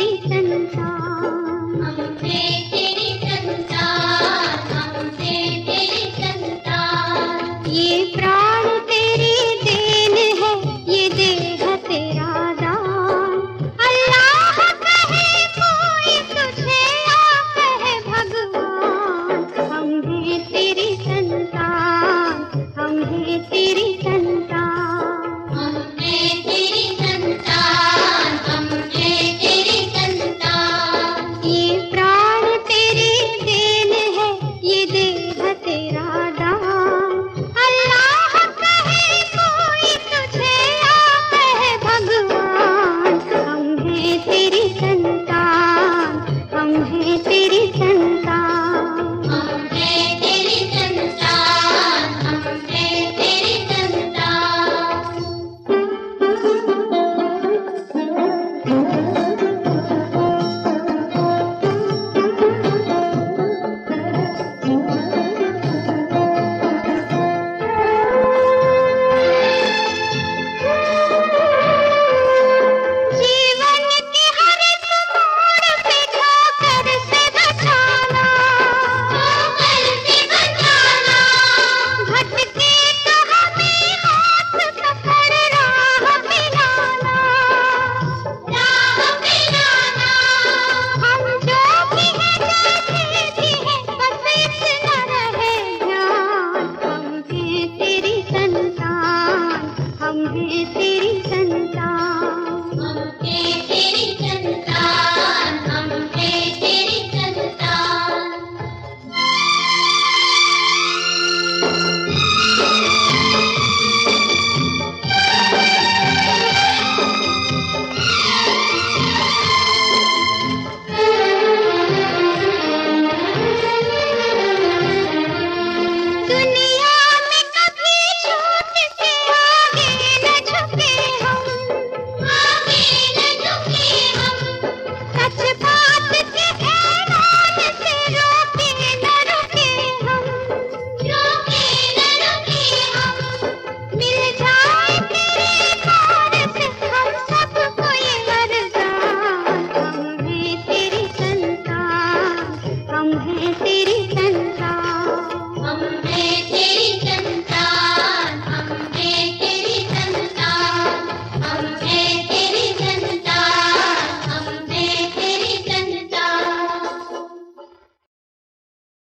तेरी संतान, हम हैं तेरी संतान, हम हैं तेरी संतान। ये प्राण तेरी देन है, ये देह तेरा दान। अल्लाह कहे कोई तुझे या कहे भगवान, हम हैं तेरी संतान, हम हैं तेरी संतान, हम हैं तेरी संतान, हम हैं तेरी संतान। ये प्राण तेरी देन है, ये देह तेरा दान। अल्लाह कहे कोई तुझे या कहे भगवान, हम हैं तेरी संतान।